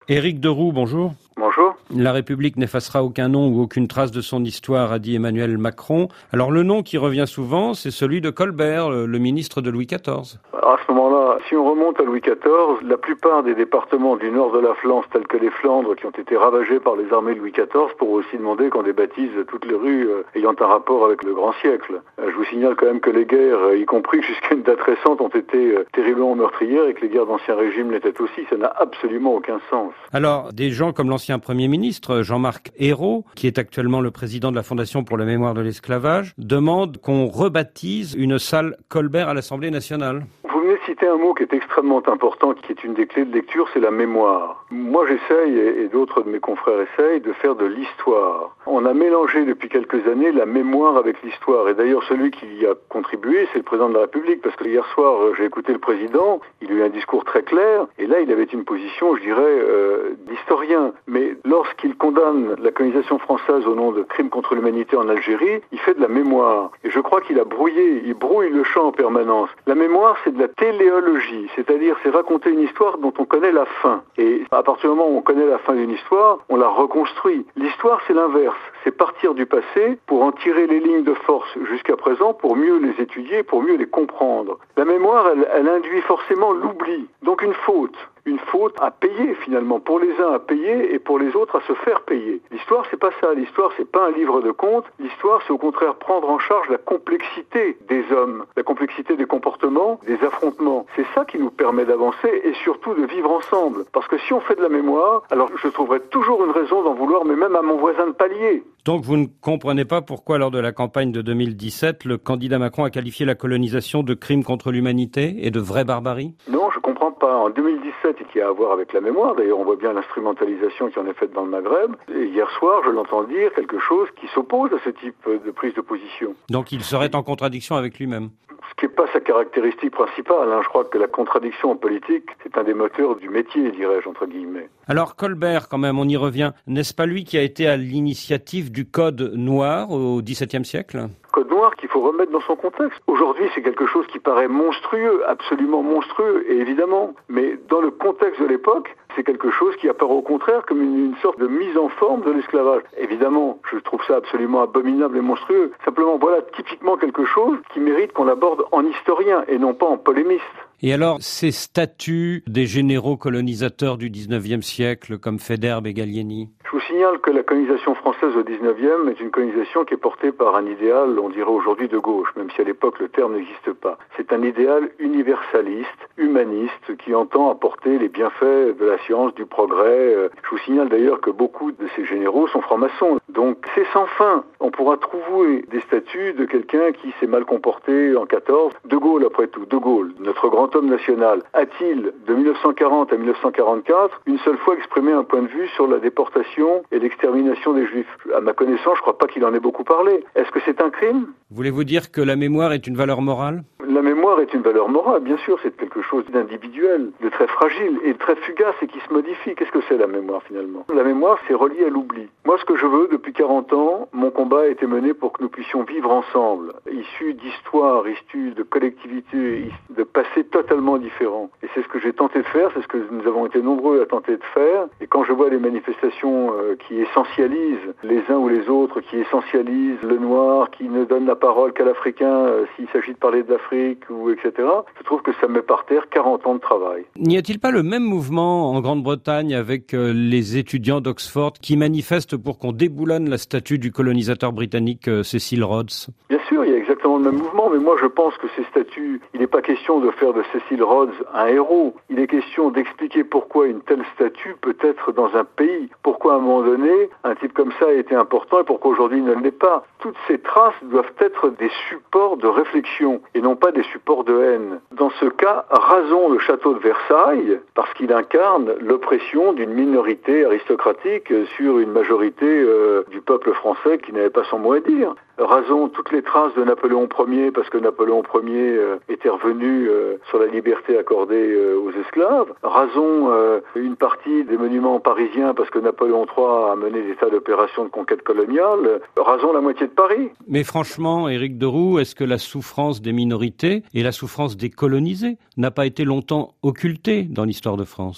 Éric Deroux, bonjour. Bonjour. La République n'effacera aucun nom ou aucune trace de son histoire, a dit Emmanuel Macron. Alors le nom qui revient souvent, c'est celui de Colbert, le ministre de Louis XIV. Alors à ce moment-là, si on remonte à Louis XIV, la plupart des départements du nord de la Flandre, tels que les Flandres, qui ont été ravagés par les armées de Louis XIV, pourraient aussi demander qu'on débaptise toutes les rues ayant un rapport avec le grand siècle. Je vous signale quand même que les guerres, y compris jusqu'à une date récente, ont été terriblement meurtrières et que les guerres d'Ancien Régime l'étaient aussi. Ça n'a absolument aucun sens. Alors, des gens comme l'ancien Premier ministre, Jean-Marc Ayrault, qui est actuellement le président de la Fondation pour la mémoire de l'esclavage, demande qu'on rebaptise une salle Colbert à l'Assemblée nationale. Vous venez de citer un mot qui est extrêmement important, qui est une des clés de lecture, c'est la mémoire. Moi j'essaye, et d'autres de mes confrères essayent, de faire de l'histoire. On a mélangé depuis quelques années la mémoire avec l'histoire. Et d'ailleurs celui qui y a contribué, c'est le président de la République, parce que hier soir j'ai écouté le président, il a eu un discours très clair, et là il avait une position, je dirais, d'historien. Mais lorsqu'il condamne la colonisation française au nom de crimes contre l'humanité en Algérie, il fait de la mémoire. Et je crois qu'il brouille le champ en permanence. La mémoire, c'est de la téléologie, c'est-à-dire c'est raconter une histoire dont on connaît la fin. Et à partir du moment où on connaît la fin d'une histoire, on la reconstruit. L'histoire, c'est l'inverse. C'est partir du passé pour en tirer les lignes de force jusqu'à présent, pour mieux les étudier, pour mieux les comprendre. La mémoire, elle induit forcément l'oubli, donc une faute. Une faute à payer finalement, pour les uns à payer et pour les autres à se faire payer. L'histoire, c'est pas ça. L'histoire, c'est pas un livre de contes. L'histoire, c'est au contraire prendre en charge la complexité des hommes, la complexité des comportements, des affrontements. C'est ça qui nous permet d'avancer et surtout de vivre ensemble. Parce que si on fait de la mémoire, alors je trouverai toujours une raison d'en vouloir, mais même à mon voisin de palier. Donc vous ne comprenez pas pourquoi, lors de la campagne de 2017, le candidat Macron a qualifié la colonisation de crime contre l'humanité et de vraie barbarie ? Non, je comprends pas. En 2017, et qui a à voir avec la mémoire, d'ailleurs on voit bien l'instrumentalisation qui en est faite dans le Maghreb, et hier soir je l'entends dire quelque chose qui s'oppose à ce type de prise de position. Donc il serait en contradiction avec lui-même. Ce qui n'est pas sa caractéristique principale. Je crois que la contradiction en politique, c'est un des moteurs du métier, dirais-je, entre guillemets. Alors Colbert, quand même, on y revient. N'est-ce pas lui qui a été à l'initiative du Code noir au XVIIe siècle ? Code noir qu'il faut remettre dans son contexte. Aujourd'hui, c'est quelque chose qui paraît monstrueux, absolument monstrueux, et évidemment. Mais dans le contexte de l'époque, c'est quelque chose qui apparaît au contraire comme une sorte de mise en forme de l'esclavage. Évidemment, je trouve ça absolument abominable et monstrueux. Simplement, voilà typiquement quelque chose qui mérite qu'on l'aborde en historien et non pas en polémiste. Et alors, ces statuts des généraux colonisateurs du XIXe siècle, comme Faidherbe et Gallieni ? Je vous signale que la colonisation française au XIXe est une colonisation qui est portée par un idéal, on dirait aujourd'hui de gauche, même si à l'époque le terme n'existe pas. C'est un idéal universaliste, humaniste, qui entend apporter les bienfaits de la science, du progrès. Je vous signale d'ailleurs que beaucoup de ces généraux sont francs-maçons. Donc c'est sans fin. On pourra trouver des statuts de quelqu'un qui s'est mal comporté en 14. De Gaulle, après tout, De Gaulle, notre grand homme national, a-t-il, de 1940 à 1944, une seule fois exprimé un point de vue sur la déportation et l'extermination des Juifs ? À ma connaissance, je crois pas qu'il en ait beaucoup parlé. Est-ce que c'est un crime ? Voulez-vous dire que la mémoire est une valeur morale ? La mémoire est une valeur morale, bien sûr, c'est quelque chose d'individuel, de très fragile et de très fugace et qui se modifie. Qu'est-ce que c'est la mémoire finalement ? La mémoire, c'est relié à l'oubli. Moi, ce que je veux, depuis 40 ans, mon combat a été mené pour que nous puissions vivre ensemble, issus d'histoires, issus de collectivités, de passés totalement différents. Et c'est ce que j'ai tenté de faire, c'est ce que nous avons été nombreux à tenter de faire. Et quand je vois les manifestations qui essentialisent les uns ou les autres, qui essentialisent le noir, qui ne donnent la parole qu'à l'Africain s'il s'agit de parler de l'Afrique, ou etc., je trouve que ça met par terre 40 ans de travail. N'y a-t-il pas le même mouvement en Grande-Bretagne avec les étudiants d'Oxford qui manifestent pour qu'on déboulonne la statue du colonisateur britannique Cecil Rhodes ? Bien sûr, il y a exactement le même mouvement, mais moi je pense que ces statues, il n'est pas question de faire de Cecil Rhodes un héros, il est question d'expliquer pourquoi une telle statue peut être dans un pays, pourquoi à un moment donné, un type comme ça a été important et pourquoi aujourd'hui il ne l'est pas. Toutes ces traces doivent être des supports de réflexion et non pas des supports de haine. Dans ce cas, rasons le château de Versailles parce qu'il incarne l'oppression d'une minorité aristocratique sur une majorité du peuple français qui n'avait pas son mot à dire. Rasons toutes les traces de Napoléon Ier parce que Napoléon Ier était revenu sur la liberté accordée aux esclaves. Rasons une partie des monuments parisiens parce que Napoléon III a mené des tas d'opérations de conquête coloniale. Rasons la moitié de Paris. Mais franchement, Éric Deroux, est-ce que la souffrance des minorités et la souffrance des colonisés n'a pas été longtemps occultée dans l'histoire de France ? Bien sûr.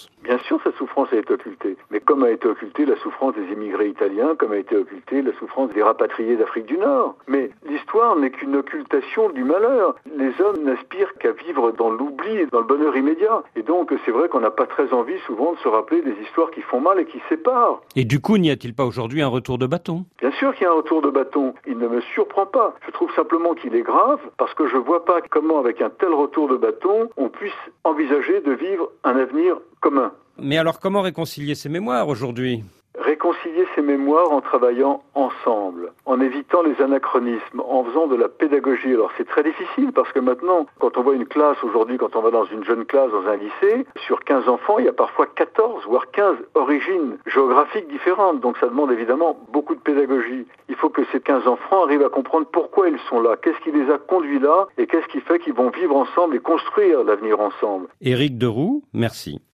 sûr, cette souffrance a été occultée. Mais comme a été occultée la souffrance des immigrés italiens, comme a été occultée la souffrance des rapatriés d'Afrique du Nord. Mais l'histoire n'est qu'une occultation du malheur. Les hommes n'aspirent qu'à vivre dans l'oubli et dans le bonheur immédiat. Et donc, c'est vrai qu'on n'a pas très envie souvent de se rappeler des histoires qui font mal et qui séparent. Et du coup, n'y a-t-il pas aujourd'hui un retour de bâton? Bien sûr qu'il y a un retour de bâton. Il ne me surprend pas. Je trouve simplement qu'il est grave parce que je ne vois pas comment, avec un tel retour de bâton, on puisse envisager de vivre un avenir commun. Mais alors, comment réconcilier ces mémoires aujourd'hui? Réconcilier ces mémoires en travaillant ensemble, en évitant les anachronismes, en faisant de la pédagogie. Alors c'est très difficile parce que maintenant, quand on voit une classe aujourd'hui, quand on va dans une jeune classe, dans un lycée, sur 15 enfants, il y a parfois 14, voire 15 origines géographiques différentes. Donc ça demande évidemment beaucoup de pédagogie. Il faut que ces 15 enfants arrivent à comprendre pourquoi ils sont là, qu'est-ce qui les a conduits là et qu'est-ce qui fait qu'ils vont vivre ensemble et construire l'avenir ensemble. Éric Deroux, merci.